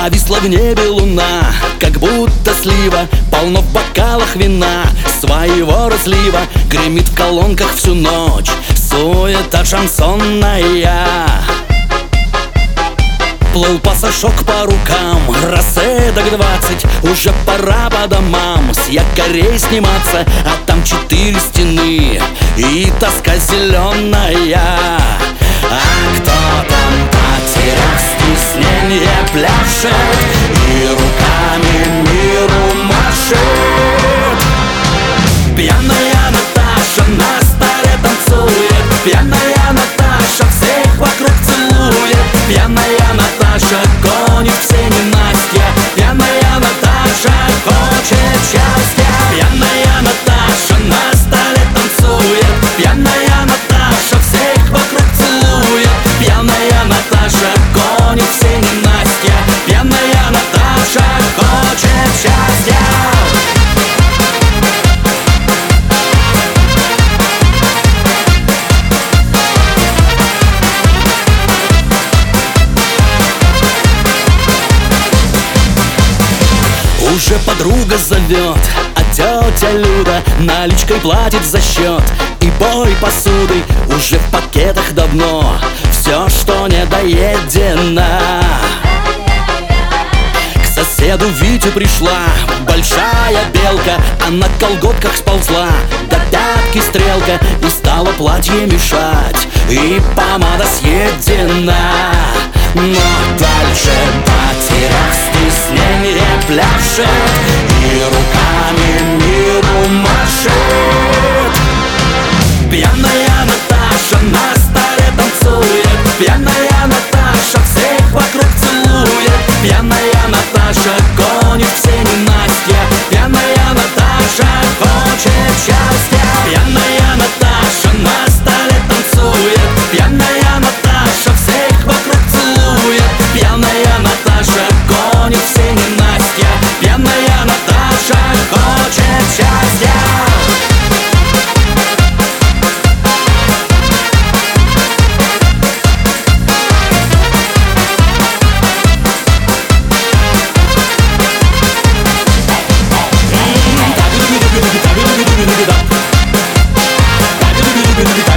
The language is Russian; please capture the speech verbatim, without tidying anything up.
Повисла в небе луна, как будто слива, полно в бокалах вина своего разлива. Гремит в колонках всю ночь суета шансонная. Плыл пассажок по рукам, рассветок двадцать, уже пора по домам с якорей сниматься. А там четыре стены и тоска зеленая. А кто там, потеряв стеснение, пляшет и руками миру машет? Пьяная Наташа на столе танцует, пьяная Наташа всех вокруг целует. Пьяная Наташа гонит все ненастья, пьяная Наташа хочет счастья. Пьяная Наташа на столе танцует, пьяная Наташа всех вокруг целует. Пьяная Наташа гонит все ненастья, пьяная Наташа хочет счастья. Уже подруга зовет, а тетя Люда наличкой платит за счет. И бой посудой уже в пакетах давно все, что не доедено. К соседу Вите пришла большая белка, а на колготках сползла до пятки стрелка. И стала платье мешать, и помада съедена. Но дальше, потеряв стеснение, пляшет и руками миру машет. Пьяная Наташа на столе танцует, пьяная Наташа всех вокруг целует. Пьяная Наташа гонит все ненастья, пьяная Наташа хочет счастья. Пьяная Наташа на столе танцует, пьяная Наташа всех вокруг целует. Пьяная Наташа гонит все ненастья, пьяная Наташа хочет счастья. We'll be right back.